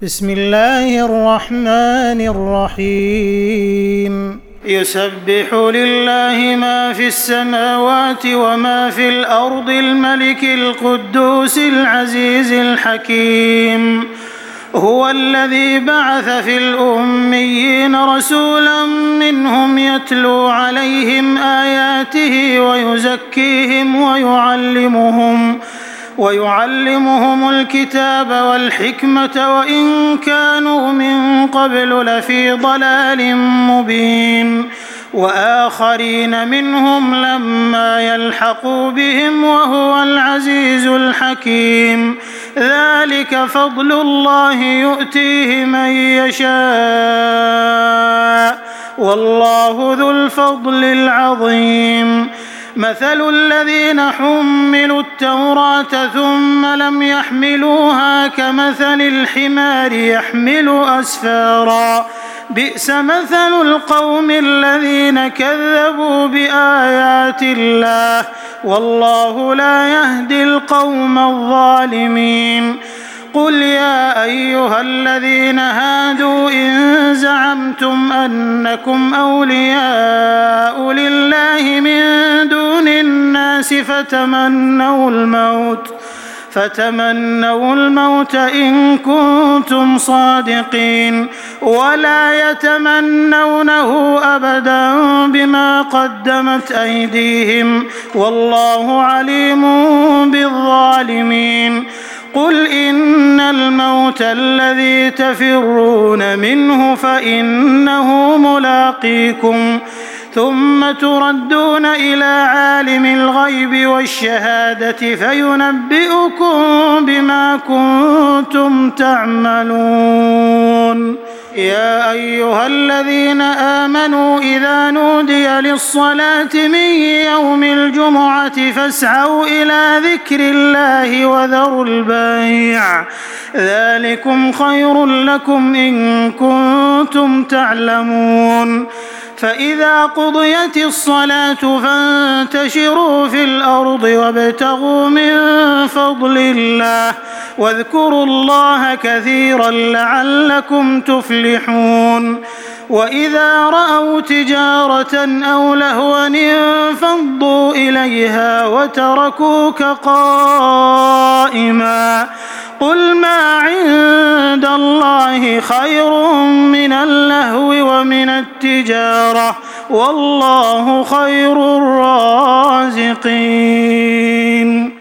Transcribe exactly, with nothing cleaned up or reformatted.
بسم الله الرحمن الرحيم يسبح لله ما في السماوات وما في الأرض الملك القدوس العزيز الحكيم هو الذي بعث في الأميين رسولا منهم يتلو عليهم آياته ويزكيهم ويعلمهم ويعلمهم الكتاب والحكمة وإن كانوا من قبل لفي ضلال مبين وآخرين منهم لما يلحقوا بهم وهو العزيز الحكيم ذلك فضل الله يؤتيه من يشاء والله ذو الفضل العظيم مثل الذين حملوا التوراة ثم لم يحملوها كمثل الحمار يحمل أسفارا بئس مثل القوم الذين كذبوا بآيات الله والله لا يهدي القوم الظالمين قل يا أيها الذين هادوا إن زعمتم أنكم أولياء لله من دون الناس فتمنوا الموت فتمنوا الموت إن كنتم صادقين ولا يتمنونه أبدا بما قدمت أيديهم والله عليم بالظالمين قل إن الموت الذي تفرون منه فإنه ملاقيكم ثم تردون إلى عالم الغيب والشهادة فينبئكم بما كنتم تعملون يا أيها الذين آمنوا إذا نودي للصلاة من يوم الجمعة فاسعوا إلى ذكر الله وذروا البيع ذلكم خير لكم إن كنتم تعلمون فإذا قضيت الصلاة فانتشروا في الأرض وابتغوا من فضل الله واذكروا الله كثيرا لعلكم تفلحون وإذا رأوا تجارة أو لهوا انفضوا إليها وتركوك قائما قل ما عند الله خير من اللهو ومن التجارة والله خير الرازقين